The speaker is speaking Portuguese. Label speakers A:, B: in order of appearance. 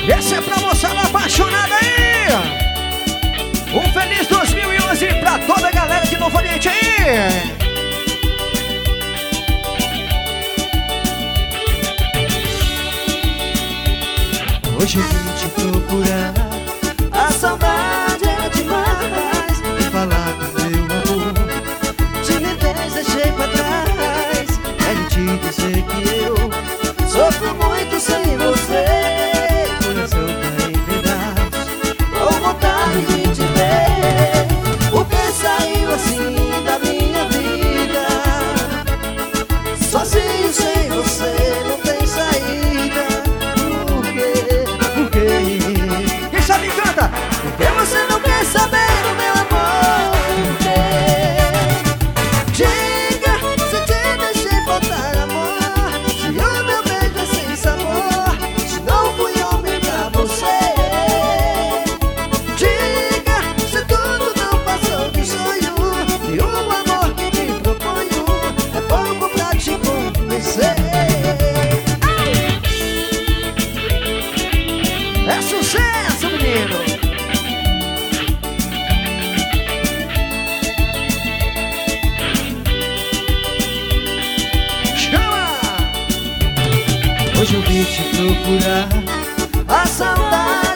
A: Esse é pra moçada apaixonada aí. Um feliz 2011 pra toda a galera de Novo Oriente aí.
B: Hoje eu vim te procurar, a saudade é demais. E falar do meu amor, timidez deixei pra trás. Quero te dizer que eu sofro muito sem você. Coração tá em pedaços, com vontade de te ver. O que saiu assim da minha vida? Sozinho sem você não tem saída.
A: Quem sabe canta.
B: Porque você não quer saber do meu amor? Diga se te deixei faltar amor, se o meu beijo é sem sabor, se não fui homem pra você. Diga se tudo não passou de sonho, e o amor que te proponho é pouco pra te convencer.
A: É sucesso, menino. Chama!
B: Hoje eu vim te procurar, a saudade